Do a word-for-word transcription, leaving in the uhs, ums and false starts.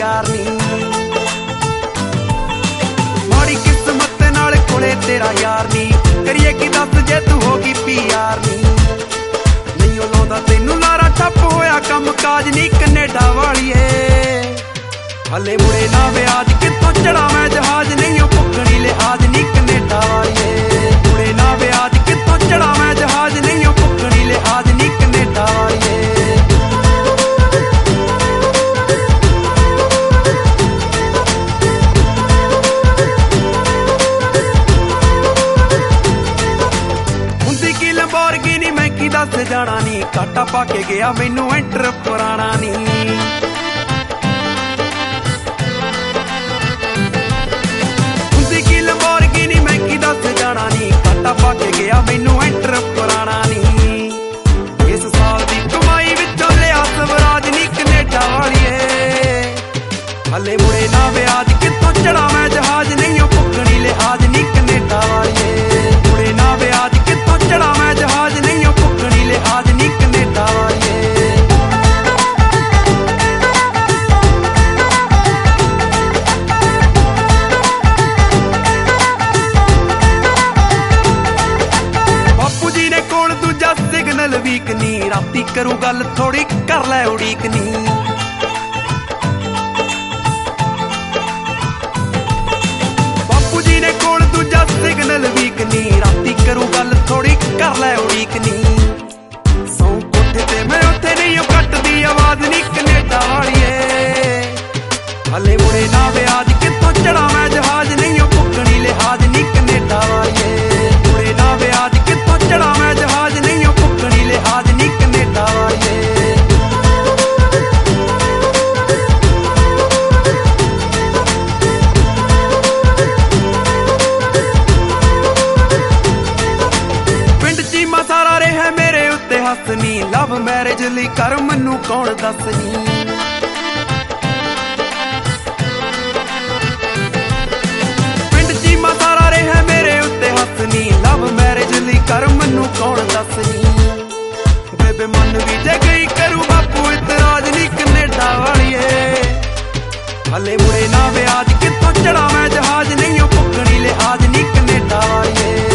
यार नी। माड़ी किस्मत नाल कोले तेरा यार नी, करिए की दस जे तू होगी पी यार नी। नहीं लाउंदा तैनू लारा ठप होया कम काज नी कनेडा वालीए। हले मुड़े ना व्याज कितों चढ़ा मैं जहाज, नहीं पुकनी लिहाज नी कनेडा वालीए। मुड़े ना व्याज कितों चढ़ा मैं जहाज, नहीं पुकनी लिहाज नी कनेडा वालीए। लंबोर्गिनी मैं की दस जाना नी, काटा पा के गया मैनू एंटर पुराना नी। हुंदी की लंबोर्गिनी मैं की दस जाना नी, काटा पा के गया मैनू एंटर पुराना नी। इस साल दी कमाई विचों लिया स्वराज नी कनेडा वालीए। हले मुड़े ना व्याज कितों चढ़ा मैं जहाज, नहीं पुकनी लिहाज नी कनेडा वालीए। मुड़े ना व्याज कितों चढ़ा मैं जहाज, नहीं पुकनी लिहाज नी कनेडा वालीए। बापू जी ने कोल दूजा सिग्नल वीक नी, राती करूं गल थोड़ी कर लै उड़ीक नी। बापू जी ने कोल दूजा सिग्नल वीक नी, राती करूं गल थोड़ी कर लै उड़ीक नी। सौ कोठे ते मैं उत्थे नहीं कटदी आवाज नी कनेडा वालीए। हले मुड़े ना व्याज कितों चढ़ा मैं जहाज, नहीं पुकनी लिहाज नी कनेडा वालीए। मुड़े ना व्याज कितों चढ़ा मैं जहाज, नहीं पुकनी लिहाज नी कनेडा वालीए। सारा रहा मेरे उत्ते हसनी, लव मैरिज लई कर मैनू कौन दसनी। पिंड चीमा सारा रहा मेरे उत्ते हसनी, लव मैरिज लई कर मैनू कौन दसनी। बेबे मन भी जे गई करू बापू इतराज नी कनेडा वालीए। हले मुड़े ना व्याज कितों चढ़ा मैं जहाज, नहीं पुकनी लिहाज नी कनेडा वालीए।